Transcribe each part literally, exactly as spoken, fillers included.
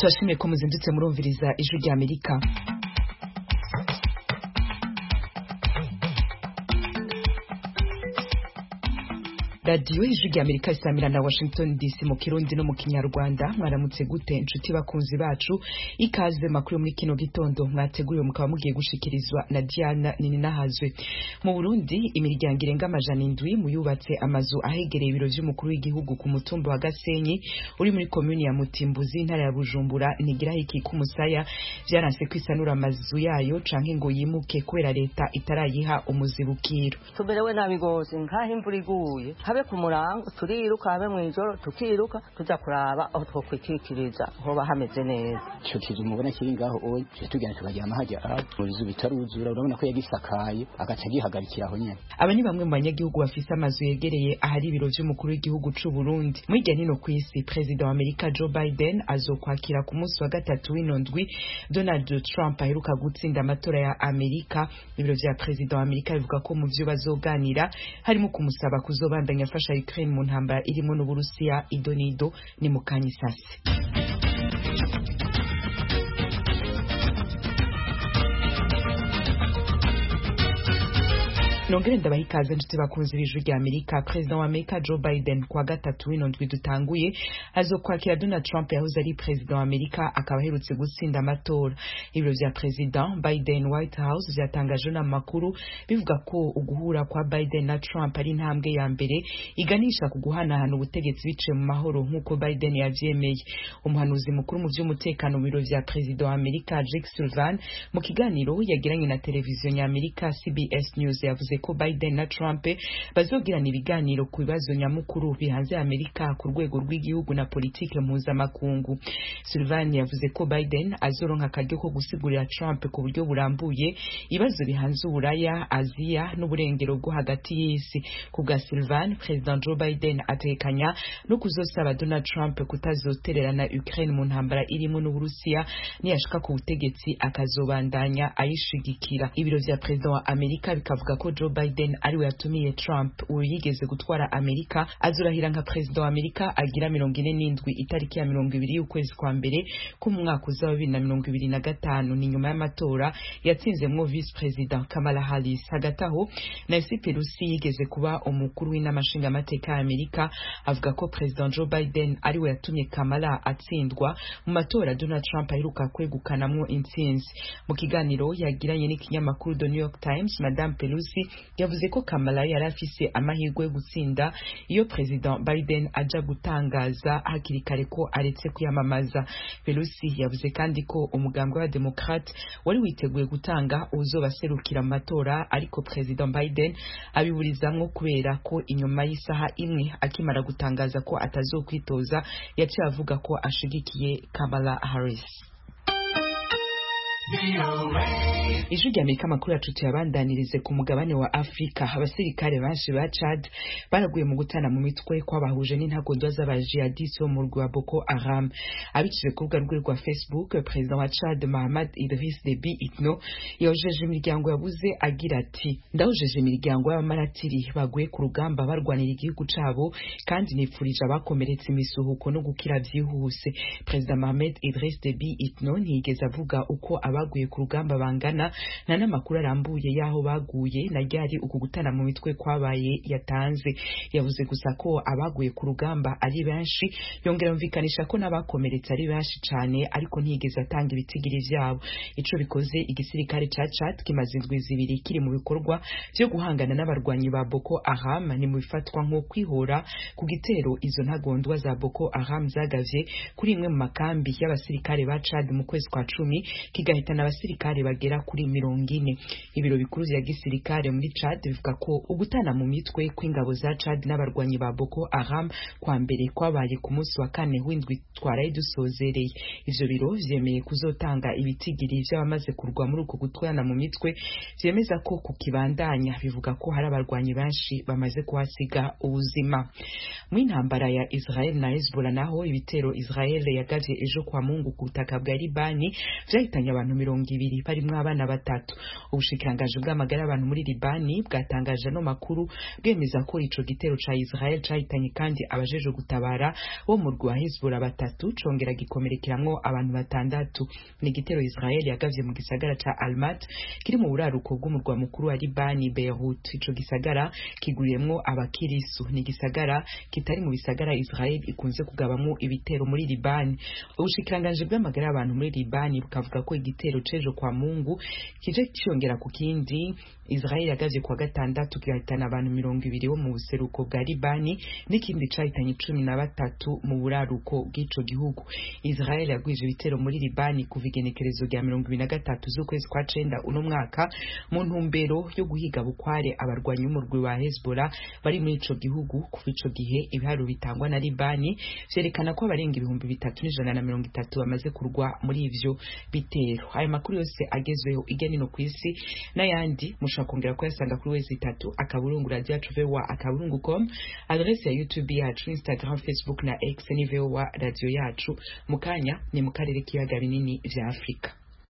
Turashimiye ko muzindutse murumviriza ijwi rya Amerika. Radio ijwi rya Amerika isamira na Washington D C mu Kirundi no mu Kinyarwanda. Mwaramutse gute inshuti bakunzi bacu, ikaze makuru muri kino gitondo mwateguriwe mukaba mugiye gushikirizwa na Diana Nininahazwe. Mu Burundi imiryango irenga amajana indwi mu yubatse amazu ahegereye ibiro vy'umukuru w'igihugu ku mutumba wa Gasenyi uri muri commune ya Mutimbuzi intara ya Bujumbura nigira hiki ku Musaya vyaranse kwisanura amazu yayo canke ngo yimuke kubera leta itarayiha umuzibukiro. Tuberewe nabi gose nkaho imvura iguye habe ku murango turiruka habe mwijoro tukiruka tuza kuraba aho twokwikikiriza hoba hameze neza. Cyo kizu mubona kiri ngaho oye tugenda tukajyama hajya muzu bitaruzura urabona ko yagisakaye agaca gihagarikira aho nyene. Aba ni bamwe mu banyagihugu bafise amazu yegereye ahari ibiro vy'umukuru w'igihugu c'u Burundi. Mwirya nino kwisi President wa Amerika Joe Biden azokwakira ku munsi wa gatatu w'inondwi Donald Trump aheruka gutsinda amatora ya Amerika. Ibiro vya President wa Amerika bivuga ko mu vyo bazoganira harimo kumusaba kuzobandanya afasha Ukraine mu ntambara irimo n'Uburusiya. Idonido ni mukanyisasi. Nongere ndabahikaze nshuti bakunzi b'ijwi rya Amerika. President wa Amerika Joe Biden kwa gatatu w'inondwi dutanguye azokwakira Donald Trump yahoze ari President wa Amerika akaba aherutse gutsinda amatora. Ibiro vya President Biden White House vyatangaje n'amakuru bivuga ko uguhura kwa Biden na Trump ari intambwe ya mbere iganisha ku guhanahana ubutegetsi biciye mu mahoro nk'uko Biden yavyemeye. Umuhanuzi mukuru mu vy'umutekano mu biro vya President wa Amerika Jake Sullivan mu kiganiro yagiranye na televiziyo ya Amerika C B S News yavuze ko Biden na Trump bazogirana ibiganiro ku bibazo nyamukuru bihanze Amerika ku rwego rw'igihugu na politike mpuzamakungu. Sullivan yavuze ko Biden azoronka akaryo ko gusigurira Trump ku buryo burambuye ibibazo bihanze Uburaya, Aziya n'uburengero bwo hagati y'isi. Ku bwa Sullivan, President Joe Biden atekanya no kuzosaba Donald Trump kutazotererana Ukraine mu ntambara irimo n'Uburusiya niyashika ku butegetsi akazobandanya ayishigikira. Ibiro vya President wa Amerika bikavuga ko Joe Biden ariwe yatumiye Trump uyigeze gutwara Amerika azurahira nka President wa Amerika agira mirongo ine n'indwi itariki ya mirongo ibiri y'ukwezi kwa mbere ku mwaka uza wa bibiri na mirongo ibiri na gatanu. Ni nyuma y'amatora yatsinzemwo Vice President Kamala Harris. Hagati aho Nancy Pelosi yigeze kuba umukuru w'inamashinga amateka ya Amerika avuga ko President Joe Biden ariwe yatumye Kamala atsindwa mu matora Donald Trump aheruka kwegukanamwo intsinzi. Mu kiganiro yagiranye n'ikinyamakuru The New York Times, Madame Pelosi yavuze ko Kamala yari afise amahirwe yo gutsinda iyo President Biden aja gutangaza hakiri kare ko aretse kwiyamamaza. Pelosi yavuze kandi ko umugambwe wa Democrat wari witeguye gutanga uzobaserukira mu matora ariko President Biden abiburizamwo kubera ko inyuma y'isaha imwe akimara gutangaza ko atazokwitoza yaciye avuga ko ashigikiye Kamala Harris. Ijwi rya Amerika makuru yacu tuyabandanirize ku mugabane wa Afrika. Abasirikare benshi ba Chad baraguye mu gutana mu mitwe kwabahuje n'intagondwa z'abajihadiste bo mu rwa wa Boko Haram. Abiciwe ku rubuga rwe rwa Facebook, President wa Chad Mahamat Idriss Déby Itno yojeje imiryango yabuze agira ati ndahojeje imiryango y'abamaratiri baguye ku rugamba barwanira igihugu cabo kandi nipfurije abakomeretse imisuhuko no gukira vyihuse. President Mahamat Idriss Déby Itno ntiyigeze avuga uko abaguye ku rugamba bangana na namakuru arambuye yaho baguye na ryari uku gutana mu mitwe kwabaye yatanze. Yavuze gusa ko abaguye ku rugamba ari benshi, yongera yumvikanisha ko nabakomeretse ari benshi cyane ariko ntiyigeze atanga ibitigiri vyabo. Ico bikoze igisirikare ca Chad kimaze indwi zibiri kiri mu bikorwa byo guhangana n'abarwanyi ba Boko Haram. Ni mu bifatwa nko kwihora ku gitero izo ntagondwa za Boko Haram zagavye kuri imwe mu makambi y'abasirikare ba Chad mu kwezi kwa cumi kigahitana abasirikare bagera kuri mirongo ine. Ibiro bikuru vya gisirikare muri Chad bivuga ko ugutana mu mitwe kw'ingabo za Chad n'abarwanyi ba Boko Haram kwa mbere kwabaye ku munsi wa kane w'indwi twaraye dusozereye. Ivyo biro vyemeye kuzotanga ibitigiri vy'abamaze kurwa muri uko gutwana mu mitwe, vyemeza ko kukibandanya bivuga ko hari abarwanyi benshi bamaze kuhasiga ubuzima. Mu intambara ya Israel na Hezbollah naho ibitero Israel yagavye ejo kwa Mungu ku butaka bwa Libani vyahitanye abantu mirongo ibiri barimwo abana abana batatu. Ubushikiranganji bw'amagara y'abantu muri Libani bwatangaje no makuru bwemeza ko ico gitero ca Israel cahitanye kandi abajeje gutabara bo mu rwa Hezbollah batatu congera gikomerekeramwo abantu batandatu. Ni igitero Israel yagavye mu gisagara ca Almat kiri mu buraruko bw'umurwa mukuru wa Libani Beirut. Ico gisagara kiguriyemwo abakirisu. Ni gisagara kitari mu bisagara Israel ikunze kugabamwo ibitero muri Libani. Ubushikiranganji bw'amagara y'abantu muri Libani bukavuga ko igitero cejo kwa Mungu kije cyongera ku kindi Israel yagavye kwa gatandatu kihitana abantu mirongo ibiri bo mu buseruko bwa Libani n'ikindi cahitanye cumi na batatu mu buraruko bw'ico gihugu. Israel yagwije ibitero muri Libani kuva igenekerezo rya mirongo ibiri na gatatu z'ukwezi kwa cenda uno mwaka mu ntumbero yo guhiga bukware abarwanyi b'umurwi wa Hezbollah bari muri ico gihugu. Kuva ico gihe ibiharuro bitangwa na Libani vyerekana ko abarenga ibihumbi bitatu n'ijana na mirongo itatu bamaze kurwa muri ivyo bitero. Ayo makuru yose agezweho igeni no kwisi n'ayandi mushakongera ko yasanga kuri wezi itatu akaburungu radio yacu V O A akaburungu point com, adresse ya YouTube yacu, Instagram, Facebook na X ni V O A radio yacu. Mukanya ni mu karere k'ibiyaga binini vya Afrika.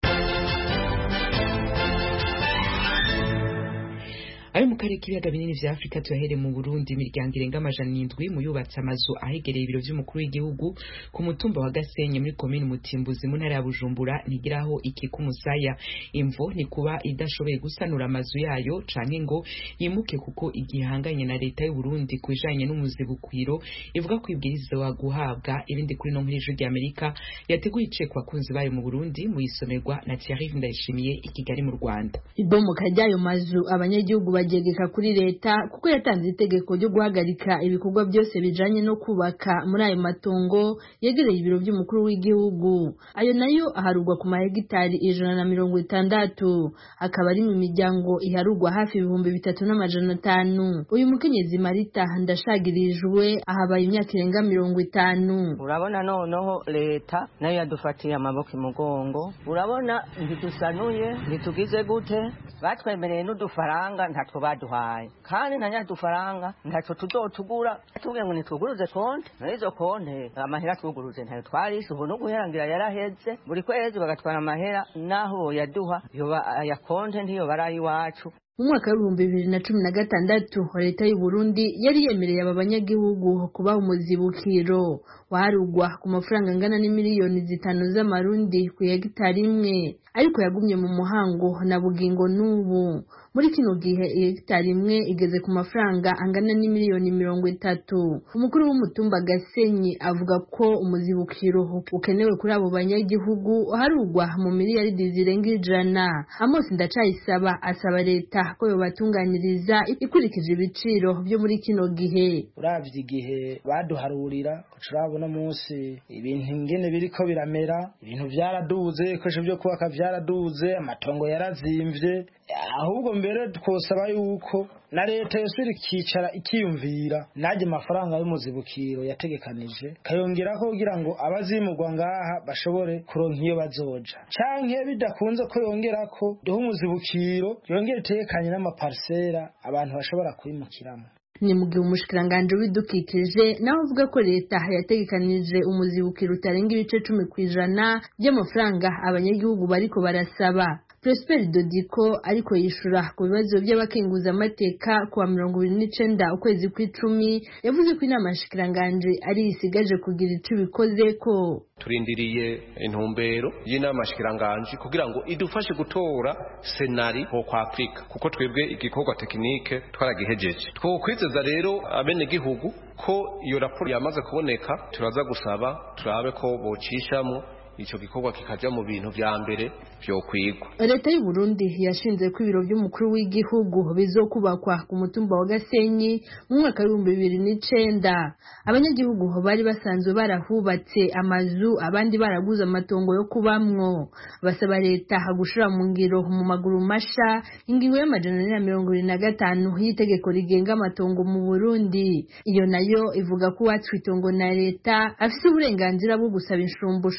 Ayo mu karere k'ibiyaga binini vya Afrika tuyahere mu Burundi. Imiryango irenga amajana indwi mu yubatse amazu ahegereye ibiro vy'umukuru w'igihugu ku mutumba wa Gasenyi muri komine Mutimbuzi mu ntara ya Bujumbura ntigiraho ikika umusaya. Imvo ni kuba idashoboye gusanura amazu yayo canke ngo yimuke kuko igihanganye na leta y'u Burundi kujanye n'umuzibukiro ivuga ko ibwirizwa guhabwa. Ibindi kuri no nk'ijwi rya Amerika yateguye icekwa kunzi bayo mu Burundi mu isomerwa na Thierry Ndayishimiye i Kigali mu Rwanda. Ibomoka ryayo mazu abanyagihugu bagegeka kuri leta kuko yatanze itegeko ryo guhagarika ibikorwa byose bijanye no kubaka muri ayo matongo yegereye ibiro by'umukuru w'igihugu. Ayo nayo aharugwa ku mahegitari ijana na mirongo itandatu, akaba ari mu miryango iharugwa hafi ibihumbi bitatu n'amajana atanu. Uyu mukenyezi Marita ndashagirijwe ahabaye imyaka irenga mirongo itanu. Urabona noneho leta nayo yadufatiye amaboko imugongo. Urabona ntidusanuye ntitugize gute, batwemereye n'udufaranga ntatwo baduhaye kandi nanya dufaranga ntaco tuzotugura. Tubwiye ngo nituguruze konte n'izo konte amahera tuguruze ntayo twarisi ubu no guherangira yaraheze. Buri kwezi bagatwara amahera naho yaduha yoba ya konte ntiyo barayi wacu. Mu mwaka w'ibihumbi bibiri na cumi na gatandatu leta y'u Burundi yari yemereye aba banyagihugu kubaha umuzibukiro warugwa ku mafaranga angana n'imiliyoni zitanu z'amarundi ku hegitari imwe, ariko yagumye mu muhango na bugingo n'ubu. Muri kino gihe hegitari imwe igeze ku mafaranga angana n'imiliyoni mirongo itatu. Umukuru w'umutumba Gasenyi avuga ko umuzibukiro ukenewe kuri abo banyagihugu harugwa mu miliyaridi zirenga ijana. Amos Ndacayisaba asaba leta ko yobatunganiriza ikurikije ibiciro byo muri kino gihe. Uravye igihe baduharurira turabona munsi ibintu ingene biriko biramera, ibintu vyaraduze, ibikoresho byo kubaka vyaraduze, amatongo yarazimvye. Ahubwo mbere twosaba yuko na leta yosubira ikicara ikiyumvira naje amafaranga y'umuzibukiro yategekanije kayongeraho kugira ngo abazimurwa ngaha bashobore kuronka iyo bazoja, canke bidakunze ko yongerako duhe umuzibukiro yongere itekanye n'amaparsera abantu bashobora kwimukiramo. Ni mu gihe umushikiranganje w'ibidukikije naho avuga ko leta yategekanije umuzibukiro utarenga ibice cumi kw'ijana by'amafaranga abanyagihugu bariko barasaba. Prosper Dodiko ariko yishura ku bibazo by'abakenguza amateka kuwa mirongo ibiri n'icenda ukwezi kw'icumi yavuze ko inama shikiranganje ari isigaje kugira ico bikoze ko. Turindiriye intumbero y'inama shikiranganje kugira ngo idufashe gutora senari ho kwa Afrika kuko twebwe igikorwa tekinike twaragihejeje. Twokwizeza rero abene gihugu ko iyo raporo yamaze kuboneka turaza gusaba turabe ko bocishamwe ico gikorwa kikaja mu bintu vya mbere vyo kwigwa. Leta y'u Burundi yashinze ko ibiro by'umukuru w'igihugu bizokubakwa ku mutumba wa Gasenyi mu mwaka w'ibihumbi bibiri n'icenda. Abanyagihugu bari basanzwe barahubatse amazu, abandi baraguze amatongo yo kubamwo. Basaba leta gushira mu ngiro mu maguru masha ingingo y'amajana ane na mirongo ibiri na gatanu y'itegeko rigenga amatongo mu Burundi. Iyo nayo ivuga ko uwatswe itongo na leta afise uburenganzira bwo gusaba inshumbusho y'amafaranga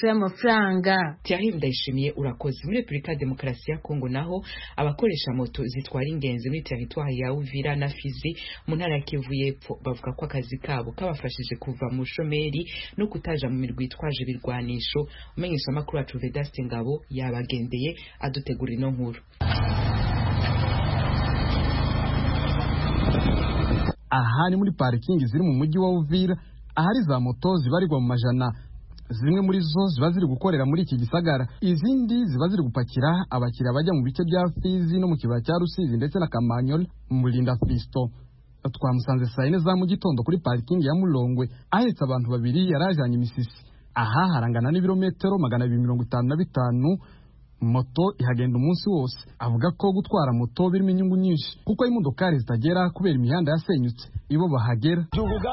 mafaranga. Thierry Ndayishimiye urakoze. Muri Republika ya Demokarasi ya Kongo naho abakoresha moto zitwara ingenzi muri territoire ya Uvira na Fizi mu ntara ya Kivu y'Epfo bavuga ko akazi kabo kabafashije kuva mu shomeri no kutaja mu mirwi itwaje ibirwanisho. Umenyesha makuru wacu Vedaste Ngabo yabagendeye adutegura ino nkuru. Aha ni muri parking ziri mu mujyi wa Uvira ahari za moto zibarirwa mu majana. Zimwe muri zo ziba ziri gukorera muri iki gisagara, izindi ziba ziri gupakira abakiriya bajya mu bice bya Fizi no mu kibaya cya Rusizi ndetse na Kamanyola. Mulinda Fisto twamusanze saa yine za mu gitondo kuri parking ya Mulongwe ahetse abantu babiri yarajanye imisisi. Aha harangana n'ibirometero magana abiri mirongo itanu na bitanu. Moto ihagenda umunsi wose. Avuga ko gutwara moto birimo inyungu nyinshi kuko imodokari zitagera kubera imihanda yasenyutse, ibo bahagera.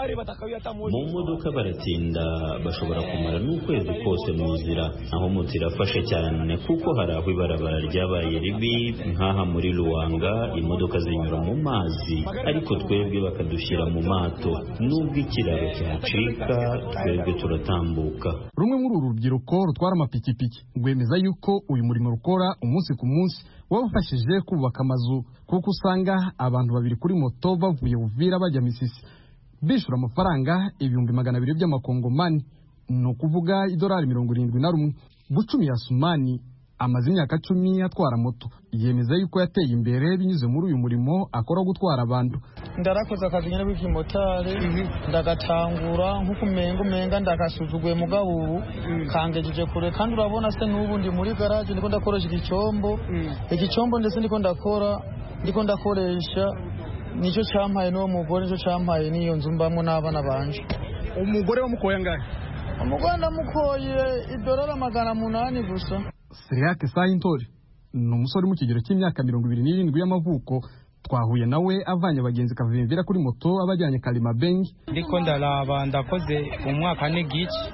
Mu modoka baratinda, bashobora kumara n'ukwezi kose mu nzira. Aho moto irafasha cyane kuko hari aho ibarabara ryabaye ribi, nk'aha muri Ruwanga imodoka zinyura mu mazi ariko twebwe bakadushyira mu mato. Nubwo ikiraro cyacika twebwe turatambuka. Rumwe muri uru rubyiruko rutwara amapikipiki rwemeza yuko uyu murimo rukora umunsi ku munsi wabafashije kubaka amazu kuko usanga abantu babiri kuri moto bavuye Uvira bajya Misisi bishura amafaranga ibihumbi magana abiri by'amakongomani, no kuvuga idolari mirongo irindwi na rumwe. Bucumi ya Sumani amaze imyaka cumi atwara moto, yemeza yuko yateye imbere binyuze muri uyu murimo akora gutwara abantu. Ndarakoze akazi nyine bw'imotari ndagatangura nkuko umenga umenga ndakasuzuguye mugahuru kangejeje kure, kandi urabona se n'ubu ndi muri garage ndiko ndakoresha igicombo igicombo ndetse ndiko ndakora ndiko ndakoresha nicyo cyampaye n'uwo mugore nicyo cyampaye n'iyo nzu mbamo n'abana banje. Umugore wamukoye angahe? Umugore ndamukoye idolari magana munani gusa. Seriake Sayintori ni umusore mu kigero cy'imyaka mirongo ibiri n'irindwi y'amavuko. Twahuye nawe avanye abagenzi kavimvira kuri moto abajyanye Kalima Bengi. Ndiko ndaraba ndakoze umwaka n'igice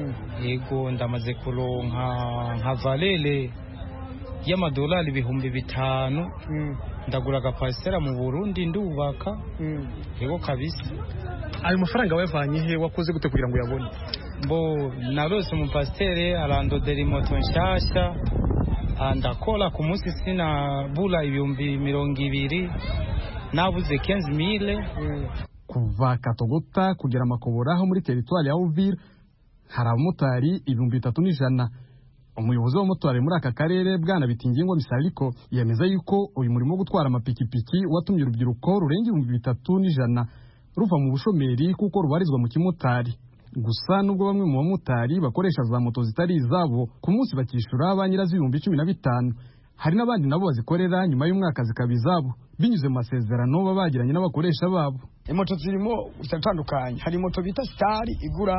yego ndamaze kuronka nka valele y'amadolari ibihumbi bitanu. Ndagura agapasitera mu Burundi ndubaka yego kabisa. Ayo mafaranga wavanye he, wakoze gute kugira ngo uyabone? Bo narose umupasiteri arandodera moto nshasha andakora ku munsi sina bula ibihumbi mirongo ibiri nabuze quinze mille. Kuva Katogota kugera Makobora aho muri territoire ya Uvira hari abamotari ibihumbi bitatu n'ijana. Umuyobozi w'abamotari muri aka karere Bwana Bitingingwa Misaliko yemeza yuko uyu murimo wo gutwara amapikipiki watumye urubyiruko rurenga ibihumbi bitatu n'ijana ruva mu bushomeri kuko rubarizwa mu kimotari. Gusa nubwo bamwe mu bamotari bakoresha za moto zitari izabo ku munsi bakishura ba nyirazo ibihumbi cumi na bitanu, hari n'abandi nabo bazikorera nyuma y'umwaka zikaba izabo binyuze mu masezerano baba bagiranye n'abakoresha babo. Moto zirimo zitandukanye, hari moto bita Star igura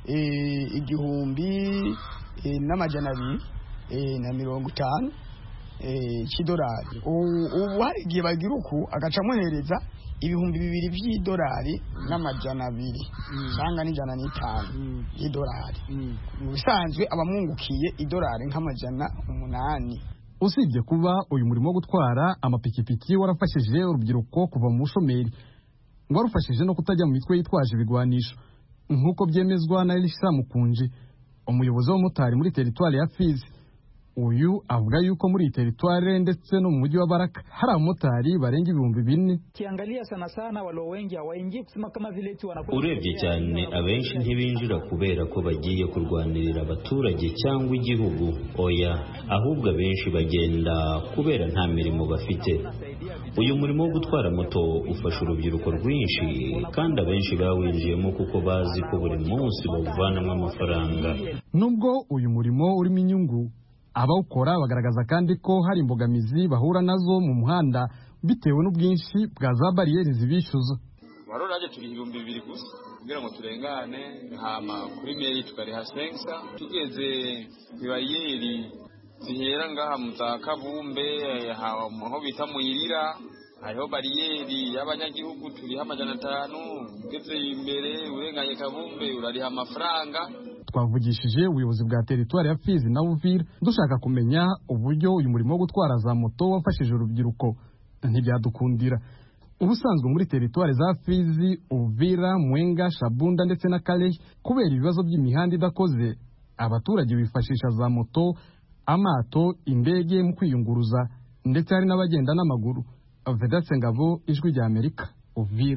igihumbi n'amajana abiri na mirongo itanu cy'idolari. Ubu hari igihe bagira uku agacamuhereza ibihumbi bibiri by'idolari n'amajana abiri cyangwa n'ijana n'itanu y'idolari. Mu bisanzwe abamwungukiye idolari nk'amajana umunani. Usibye kuba uyu murimo wo gutwara amapikipiki warafashije urubyiruko kuva mu bushomeri, ngo warufashije no kutajya mu mitwe yitwaje ibigwanisho nk'uko byemezwa na Elisa Mukunji, umuyobozi w'abamotari muri teritwari ya Fizi. Uyu avuga yuko muri teritwari ndetse no mu mujyi wa Baraka hari abamotari barenga ibihumbi bine. Kiangalia sana sana walo wengi hawaingi kusema kama vile tu wanakuwa. Urebye cyane abenshi ntibinjira kubera ko bagiye kurwanirira abaturage cyangwa igihugu, oya, ahubwo abenshi bagenda kubera nta mirimo bafite. Uyu murimo wo gutwara moto ufasha urubyiruko rwinshi kandi abenshi bawinjiyemo kuko bazi ko buri munsi bawuvanamo amafaranga. Nubwo uyu murimo urimo inyungu, abawukora bagaragaza kandi ko hari imbogamizi bahura nazo mu muhanda bitewe n'ubwinshi bwa za bariyeri zibishyuza. Waroraje turi ibihumbi bibiri gusa kugira ngo turengane, hama kuri meri tukariha sensa. Tugeze ku bariyeri zihera ngaha mu za Kavumbe aho bita Muyirira, hariho bariyeri y'abanyagihugu turiha amajana atanu. Ugeze imbere urenganye Kavumbe urariha amafaranga. Twavugishije ubuyobozi bwa teritwari ya Fizi na Uvira dushaka kumenya uburyo uyu murimo wo gutwara za moto wafashije urubyiruko, ntibyadukundira. Ubusanzwe muri teritwari za Fizi, Uvira, Mwenga, Shabunda ndetse na Kalehe kubera ibibazo by'imihanda idakoze abaturage bifashisha za moto, amato, indege mu kwiyunguruza ndetse hari n'abagenda n'amaguru. Vedaste Ngabo, Ijwi rya Amerika, Uvira.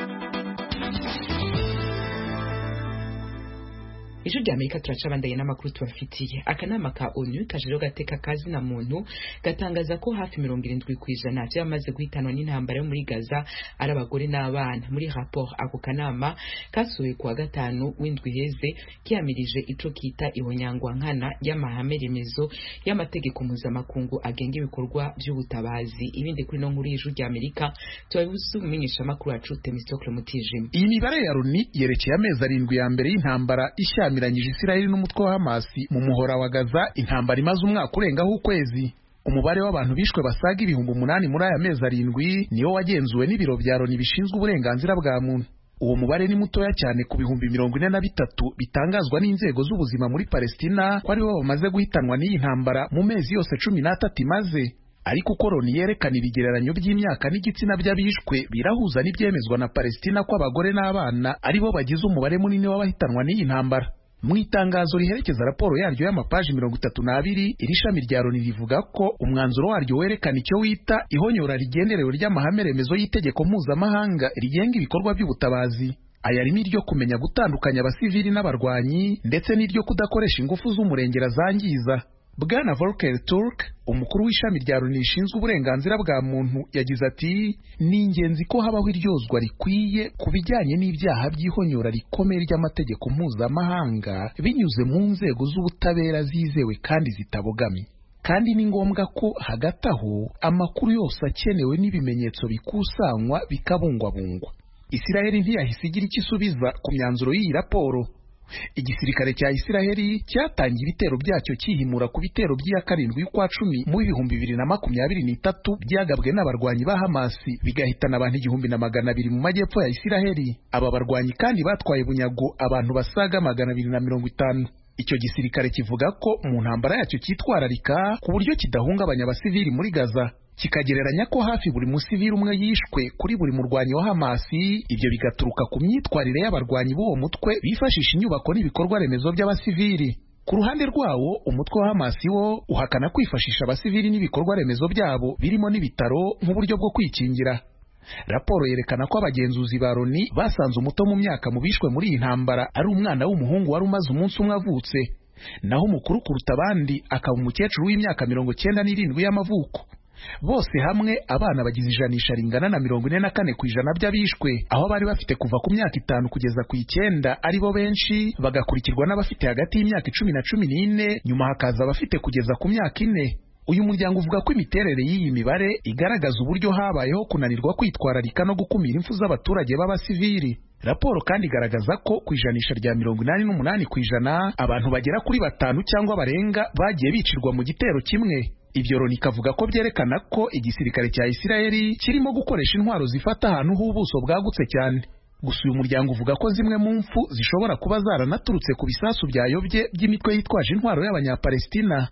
Ijwi rya Amerika turacabandaye n'amakuru tubafitiye. Akanama ka ONU kajero gateka kazi na muntu gatangaza ko hafi mirongo irindwi kw'ijana byamaze guhitanwa n'intambara yo muri Gaza ari abagore n'abana. Muri rapport ako kanama kasuye kuwa gatanu w'indwi heze kiyamirije ico kita ihonyangwa nkana y'amahame remezo y'amategeko mpuzamakungu agenga ibikorwa by'ubutabazi. Ibindi kuri no nkuru y'Ijwi rya Amerika tubabusumenyesha makuru ya Truth Mistokle Mutijima. Iyi mibare ya Loni yerekeye amezi arindwi ya mbere y'intambara ishyami miranyije Isiraheli n'umutwe wa Hamas mu muhora wa Gaza, intambara imaze umwaka urengaho ukwezi. Umubare w'abantu bishwe basaga ibihumbi umunani muri aya mezi arindwi niyo wagenzuwe n'ibiro bya Loni bishinzwe uburenganzira bwa muntu. Uwo mubare ni mutoya cyane ku bihumbi mirongo ine na bitatu bitangazwa n'inzego z'ubuzima muri Palestina ko ari bo bamaze guhitanwa n'iyi ntambara mu mezi yose cumi n'atatu imaze. Ariko uko Loni yerekana ibigereranyo by'imyaka n'igitsina by'abishwe birahuza n'ibyemezwa na Palestina ko abagore n'abana ari bo bagize umubare munini w'abahitanwa n'iyi ntambara. Mu itangazo riherekeza raporo yaryo y'amapaji mirongo itatu n'abiri, iri shami rya Loni rivuga ko umwanzuro waryo werekana icyo wita ihonyora rigenderewe ry'amahame remezo y'itegeko mpuzamahanga rigenga ibikorwa by'ubutabazi. Aya rimwe ryo kumenya gutandukanya abasivili n'abarwanyi ndetse n'iryo kudakoresha ingufu z'umurengera zangiza. Bwana Volker Turk, umukuru w'ishami rya Loni rishinzwe uburenganzira bwa muntu, yagize ati ni ingenzi ko habaho iryozwa rikwiye ku bijyanye n'ibyaha by'ihonyora rikomeye ry'amategeko mpuzamahanga binyuze mu nzego z'ubutabera zizewe kandi zitabogamye. Kandi ni ngombwa ko hagati aho amakuru yose akenewe n'ibimenyetso bikusanywa bikabungwabungwa. Isiraheli ntiyahise igira icyo isubiza ku myanzuro y'iyi raporo. Igisirikare cya Isiraheli cyatangiye ibitero byacyo cyihimura ku bitero by'iya karindwi y'ukwa cumi mu bihumbi bibiri na makumyabiri n'itatu byagabwe n'abarwanyi ba Hamas bigahitana abantu igihumbi na magana abiri mu majyepfo ya Isiraheli. Aba barwanyi kandi batwaye bunyago abantu basaga magana abiri na mirongo itanu. Icyo gisirikare kivuga ko mu ntambara yacyo cyitwararika ku buryo kidahungabanya abasivili muri Gaza, kikagereranya ko hafi buri musivili umwe yishwe kuri buri murwanyi wa Hamas. Ibyo bigaturuka ku myitwarire y'abarwanyi b'uwo mutwe bifashisha inyubako n'ibikorwa remezo by'abasivili. Ku ruhande rwawo, umutwe wa Hamas wo uhakana kwifashisha abasivili n'ibikorwa remezo byabo birimo n'ibitaro nk'uburyo bwo kwikingira. Raporo yerekana ko abagenzuzi ba Loni basanze umuto mu myaka mu bishwe muri iyi ntambara ari umwana w'umuhungu wari umaze umunsi umwe avutse, naho umukuru kuruta abandi akaba umukecuru w'imyaka mirongo cyenda n'irindwi y'amavuko. Bose hamwe abana bagize ijanisha ringana na mirongo ine na kane ku ijana by'abishwe, aho bari bafite kuva ku myaka itanu kugeza ku icyenda ari bo benshi, bagakurikirwa n'abafite hagati y'imyaka icumi na cumi n'ine, nyuma hakaza abafite kugeza ku myaka ine. Uyu muryango uvuga ko imiterere y'iyi mibare igaragaza uburyo habayeho kunanirwa kwitwararika no gukumira impfu z'abaturage b'abasivili. Raporo kandi igaragaza ko ku ijanisha rya mirongo inani n'umunani ku ijana abantu bagera kuri batanu cyangwa barenga bagiye bicirwa mu gitero kimwe. Ibyo Loni ikavuga ko byerekana ko igisirikare cya Isiraheli kirimo gukoresha intwaro zifata ahantu h'ubuso bwagutse cyane. Gusa uyu muryango uvuga ko zimwe mu mfu zishobora kuba zaranaturutse ku bisasu byayobye by'imitwe yitwaje intwaro y'Abanyapalestina.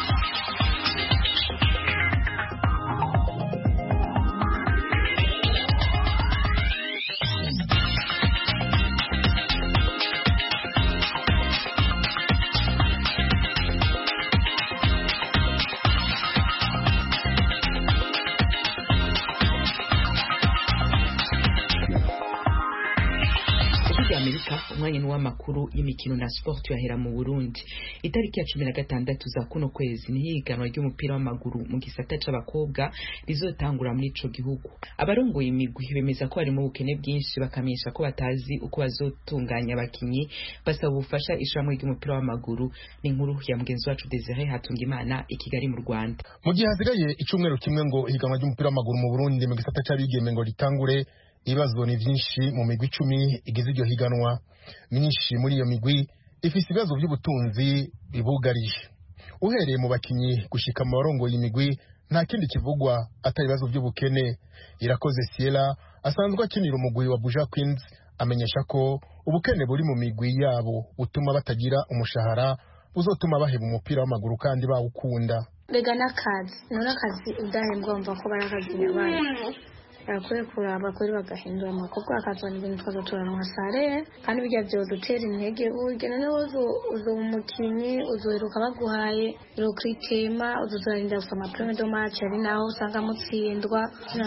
Umwanya w'amakuru y'imikino na sport yahera mu Burundi. Itariki ya cumi na gatandatu za kuno kwezi ni higanwa ry'umupira w'amaguru mu gisata c'abakobwa rizotangura muri ico gihugu. Abarongoye imigwi bemeza ko harimo ubukene bwinshi, bakamenyesha ko batazi uko bazotunganya abakinyi, basaba ubufasha ishamwe ry'umupira w'amaguru. Ni inkuru ya mugenzi wacu Desire Hatungimana i Kigali mu Rwanda. Mu gihe hasigaye icumweru kimwe ngo higanwa ry'umupira w'amaguru mu Burundi mu gisata c'abigeme ngo ritangure, ibibazo ni byinshi mu migwi icumi igize iryo higanwa. Myinshi muri iyo migwi ifise ibibazo by'ubutunzi bibugarije. Uhereye mu bakinyi gushika mu barongoye imigwi, nta kindi kivugwa atari ibibazo by'ubukene. Irakoze Siela asanzwe akinira umugwi wa Buja Queens amenyesha ko ubukene buri mu migwi yabo butuma batagira umushahara uzotuma baheba umupira w'amaguru kandi bawukunda. Bega n'akazi none akazi udahembwa umva ko barakazi nabandi bakwiye kuraba kuri bagahindura amakobwa akazana ibintu twazoturanwa sare kandi bijya byodutera intege urugero niwe uzo umukinyi uzoheruka baguhaye rokritema uzozarinda gusoma prime de match ari naho usanga mutsindwa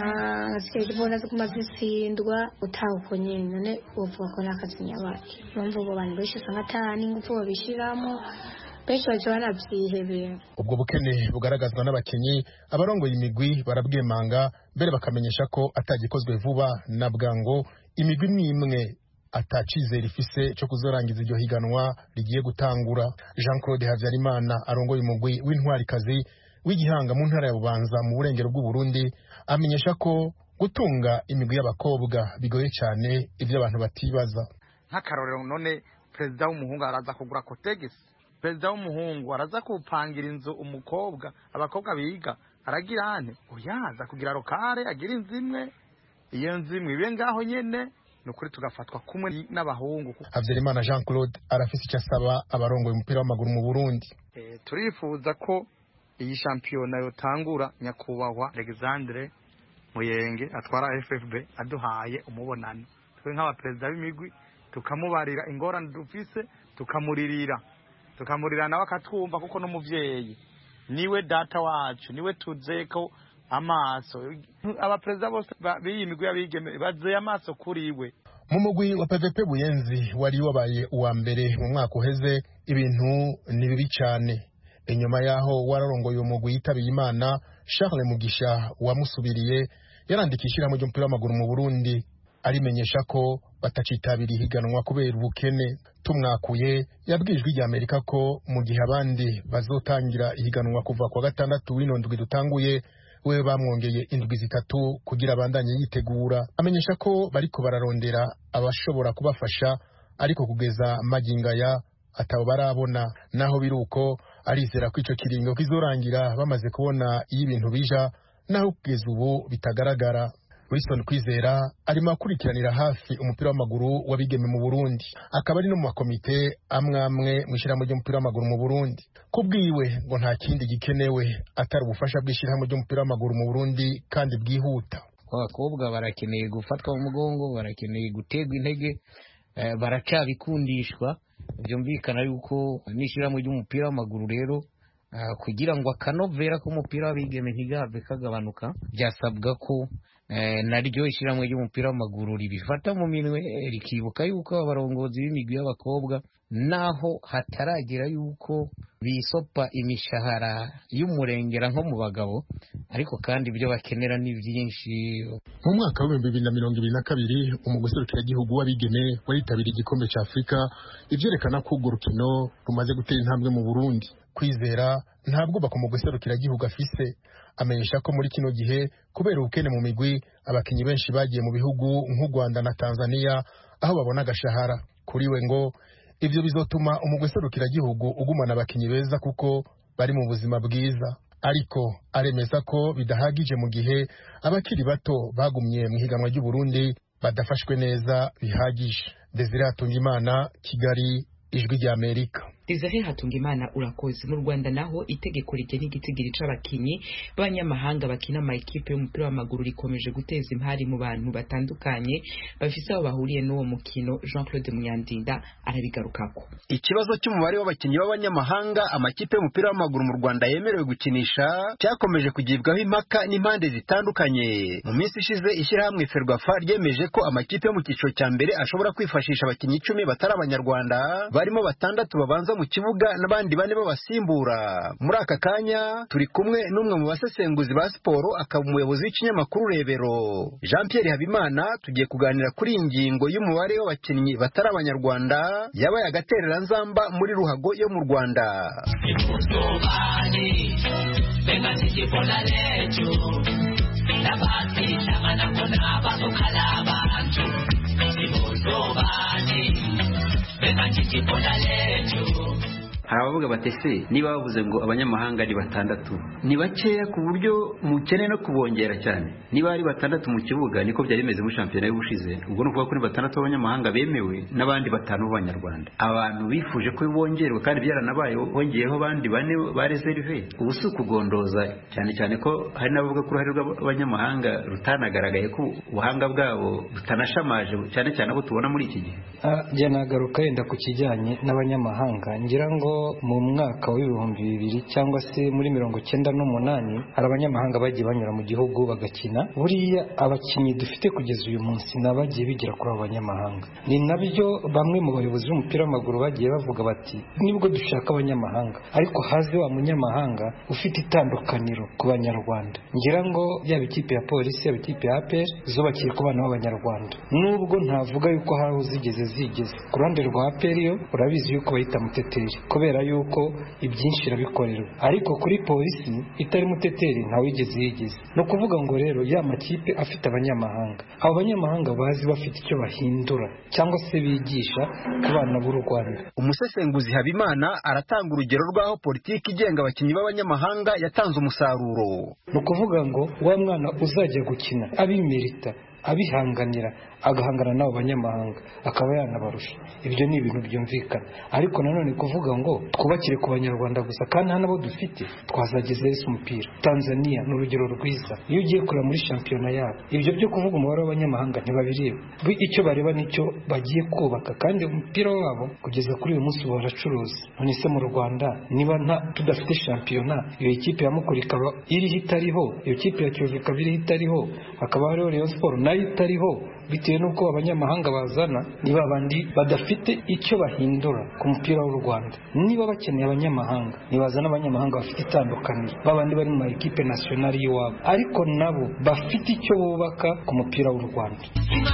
na sike bona zikuma zitsindwa utawuko nyene none uvuga ko nakazinya baki bamvuga ngo abantu benshi usanga atani ngufu babishiramo benshi baje banavyihebeye. Ubwo bukene bugaragazwa n'abakinyi abarongoye imigwi barabwemanga mbere bakamenyesha ko atagikozwe vuba na bwango imigwi n'imwe atacizera ifise cyo kuzorangiza iryo higanwa rigiye gutangura. Jean Claude Havyarimana arongoye umugwi w'intwarikazi w'igihanga mu ntara ya Bubanza mu burengero bw'u Burundi amenyesha ko gutunga imigwi y'abakobwa bigoye cyane ivyo abantu batibaza. Nk'akarorero none perezida w'umuhungu araza kugura kotegisi, perezida w'umuhungu araza kupangira inzu umukobwa, abakobwa biga aragira ane uyaza kugira rokare agira inzu imwe, iyo nzu imwe ibe ngaho nyene nukuri tugafatwa kumwe n'abahungu. Havyarimana Jean Claude arafise icyo asaba abarongoye umupira w'amaguru mu Burundi. E, turifuza ko iyi shampiyona yotangura nyakubahwa Alexandre Muyenge atwara F F B aduhaye umubonano twe nk'abaperezida b'imigwi tukamubarira ingorane dufise tukamuririra tukamurira nawe akatwumva kuko n'umuvyeyi niwe data wacu niwe tuzeko amaso abaperezida bose b'iyi migwi y'abigeme bazeye amaso kuri iwe. Mu mugwi wa P V P Buyenzi wari wabaye uwa mbere mu mwaka uheze ibintu ni bibi cyane. Inyuma yaho wararongoye umugwi yitabiye Imana Charles Mugisha wamusubiriye yarandikishira mu ry'umupira w'amaguru mu Burundi arimenyesha ko batacitabira higanwa kubera ubukene. Tumwakuye yabwijwe rya Amerika ko mu gihe abandi bazotangira ihiganwa kuva kwa gatandatu w'inondwi dutanguye we bamwongeye indwi zitatu kugira abandanye yitegura. Amenyesha ko bariko bararondera abashobora kubafasha ariko kugeza magingaya atabo barabona. Naho biruko arizera ko ico kiringo kizorangira bamaze kubona iyo ibintu bija naho kugeza ubu bitagaragara. Wilson Kwizera arimo akurikiranira hafi umupira w'amaguru wabigeme mu Burundi, akaba ari no mu makomite amwamwe mwishirahamwe ry'umupira w'amaguru mu Burundi. Kubwiwe ngo nta kindi gikenewe atari ubufasha bw'ishirahamwe ry'umupira w'amaguru mu Burundi kandi bwihuta. Abakobwa barakeneye gufatwa mu mugongo, barakeneye gutegwa intege, eh, baracabikundishwa. Byumvikana yuko n'ishirahamwe ry'umupira w'amaguru rero uh, kugira ngo akanovera k'umupira w'abigeme ntigave kagabanuka byasabwa ko Eh, naryo ishiramwe ry'umupira w'amaguru ribifata mu minwe rikibuka yuko abarongozi b'imigwi y'abakobwa naho hataragira yuko bisopa imishahara y'umurengera nko mu bagabo ariko kandi ibyo bakenera ni byinshi. Mu mwaka wa bibiri na mirongo ibiri na kabiri umuguserukira gihugu w'abigeme waritabiriye igikombe cya Afrika ivyerekana ko urwo rukino rumaze gutera intambwe mu Burundi. Kwizera ntabwo bakumuguserukira gihugu afise amenyesha ko muri kino gihe kubera ubukene mu migwi abakinyi benshi bagiye mu bihugu nk'u Rwanda na Tanzania aho babona agashahara. Kuri we ngo ivyo bizotuma umugweserukira gihugu ugumana abakinyi beza kuko bari mu buzima bwiza, ariko aremeza ko bidahagije mu gihe abakiri bato bagumye mu higanwa ry'u Burundi badafashwe neza bihagije. Desire Hatungimana, Kigali, Ijwi rya Amerika. Desire Hatungimana urakoze. Mu Rwanda naho itegeko rigena igitigiri c'abakinyi b'abanyamahanga bakina ama equipe y'umupira w'amaguru rikomeje guteza impari mu bantu batandukanye bafise aho bahuriye n'uwo mukino. Jean Claude Munyandinda arabigarukako. Ikibazo cy'umubare w'abakinyi b'abanyamahanga amakipe y'umupira w'amaguru mu Rwanda yemerewe gukinisha cyakomeje kugibwaho impaka n'impande zitandukanye. Mu minsi ishize ishyirahamwe Ferwafa ryemeje ko amakipe yo mu cyiciro cya mbere ashobora kwifashisha abakinyi icumi batari abanyarwanda barimo batandatu babanza mu kibuga n'abandi bane babasimbura. Muri aka kanya turi kumwe n'umwe mu basesenguzi ba siporo akaba umuyobozi w'ikinyamakuru Rebero, Jean Pierre Habimana. Tugiye kuganira kuri ingingo y'umubare w'abakinnyi batari abanyarwanda yabaye agaterera nzamba muri ruhago yo mu Rwanda. hari abavuga bati se niba bavuze ngo abanyamahanga ari batandatu ni bakeya ku buryo mukene no kubongera cyane, niba ari batandatu mu kibuga niko byari bimeze muri shampiyona y'ubushize, ubwo nukuvuga ko ni batandatu b'abanyamahanga bemewe n'abandi batanu b'abanyarwanda. Abantu bifuje ko bongerwa kandi byaranabaye, hongeyeho abandi bane ba reserve. Ubu si ukugondoza cyane cyane ko hari n'abavuga ko uruhare rw'abanyamahanga rutanagaragaye ko ubuhanga bwabo butanashamaje cyane cyane abo tubona muri iki gihe. Jya nagaruka yenda ku kijyanye n'abanyamahanga, ngira ngo mu mwaka w'ibihumbi bibiri cyangwa se muri mirongo cyenda n'umunani hari abanyamahanga bagiye banyura mu gihugu bagakina. Buriya abakinnyi dufite kugeza uyu munsi nabagiye bigira kuri abo banyamahanga. Ni nabyo bamwe mu bayobozi b'umupira w'amaguru bagiye bavuga bati nibwo dushaka abanyamahanga ariko haze wa munyamahanga ufite itandukaniro ku banyarwanda. Ngira ngo yaba ikipe ya polisi yaba ikipe ya A P R zubakiye ku bana b'abanyarwanda, nubwo ntavuga yuko hari aho zigeze zigeze. Ku ruhande rwa A P R yo urabizi yuko bayita muteteri kubera yuko ibyinshi irabikorerwa, ariko kuri polisi itari muteteri ntawe wigeze yigeze. No kuvuga ngo rero ya makipe afite abanyamahanga, abo banyamahanga bazi bafite icyo bahindura cyangwa se bigisha ku bana b'u Rwanda. Umusesenguzi Habimana aratanga urugero rw'aho politiki igenga abakinnyi b'abanyamahanga yatanze umusaruro. No kuvuga ngo wa mwana uzajya gukina abimerita abihanganira agahangana n'abo banyamahanga akaba yanabarusha, ibyo ni ibintu byumvikana. Ariko nanone kuvuga ngo twubakire ku banyarwanda gusa kandi hano abo dufite twazageza ese umupira. Tanzania ni urugero rwiza, iyo ugiye kureba muri shampiyona yabo ibyo byo kuvuga umubare w'abanyamahanga ntibabireba, icyo bareba nicyo bagiye kubaka, kandi umupira wabo kugeza kuri uyu munsi baracuruza. None se mu Rwanda niba nta tudafite shampiyona, iyo ikipe ya Mukura ikaba iriho itariho, iyo kipe ya Kiyovu ikaba iriho itariho, hakaba hariho Rayon Sport nayo itariho, bitewe n'uko abanyamahanga bazana niba bandi badafite icyo bahindura ku mupira w'u Rwanda. Niba bakeneye abanyamahanga nibazana abanyamahanga bafite itandukaniro, babandi bari mu ma equipe nationale y'iwabo, ariko nabo bafite icyo bubaka ku mupira w'u Rwanda.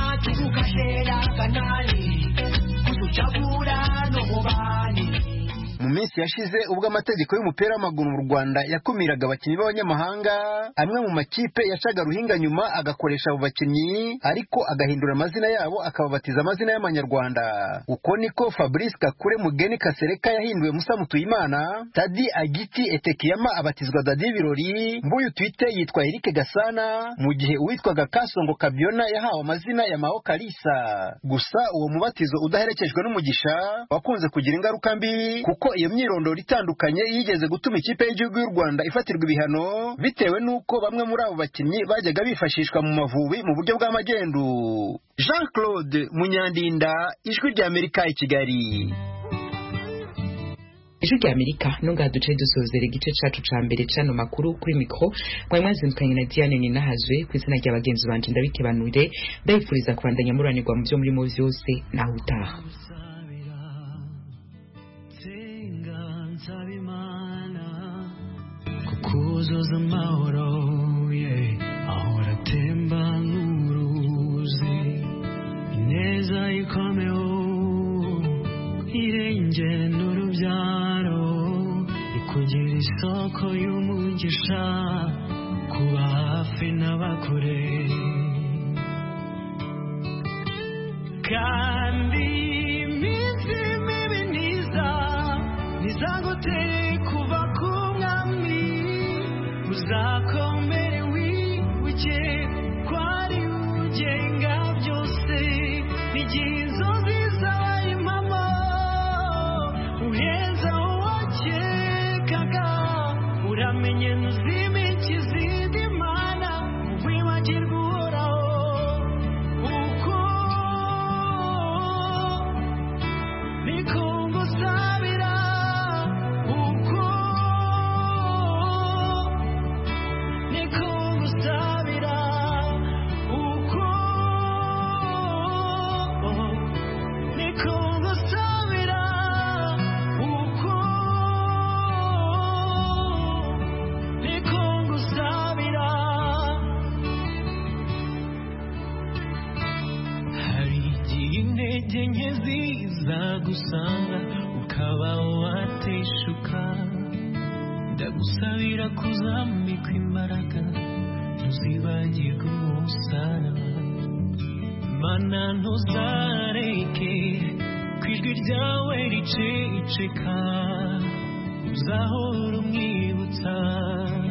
Mu minsi yashize ubwo amategeko y'umupira w'amaguru mu Rwanda yakumiraga abakinnyi b'abanyamahanga, amwe mu makipe yacaga ruhinga nyuma agakoresha abo bakinnyi ariko agahindura amazina yabo akababatiza amazina y'amanyarwanda. Uko niko Fabrice Kakure Mugeni Kasereka yahinduwe Musa Mutuyimana, Tadi Agiti Etekiyama abatizwa Dadi Birori, Mbuyu Twite yitwa Eric Gasana, mu gihe uwitwaga Kasongo Kabiona yahawe amazina ya Mao Kalisa. Gusa uwo mubatizo udaherekejwe n'umugisha wakunze kugira ingaruka mbi, kuko iyo myirondoro itandukanye yigeze gutuma ikipe y'igihugu y'u Rwanda ifatirwa ibihano bitewe n'uko bamwe muri abo bakinnyi bajyaga bifashishwa mu Mavubi mu buryo bw'amagendu. Jean Claude Munyandinda, Ijwi ry'Amerika i Kigali. Ijwi ry'Amerika nunga duce dusozera igice cacu ca mbere cano makuru kuri mikro mwe mwazindukanye na Diane Ninahazwe ku izina ry'abagenzi banje ndabikebanure ndayifuriza kubandanya muranirwa mu byo murimo vyose naho utaha. Kuzuza amahoro ye ahora atemba nk'uruzi, ineza ikomeho irenge n'urubyaro, ikugira isoko y'umugisha, kuba hafi n'abakure kandi iminsi mibi ntiza ntizaguteye kuva ku mwami, uzakomere wibuke ko ari ugenga byose, n'igihe inzozi zabaye impamo uheza uwakekaga, uramenye ntuzimike izindi mana wibagirwe uhoraho. Uko niko ngusabira, uko niko ngusabira, uko niko ngusabira, uko niko ngusabira. Hari igihe intege nke ziza gusanga ukaba wateshuka, ndagusabira kuzambikwa imbaraga ntuzibagirwe umusaraba. Mana ntuzareke ijwi ryawe riceceka uzahora umwibutsa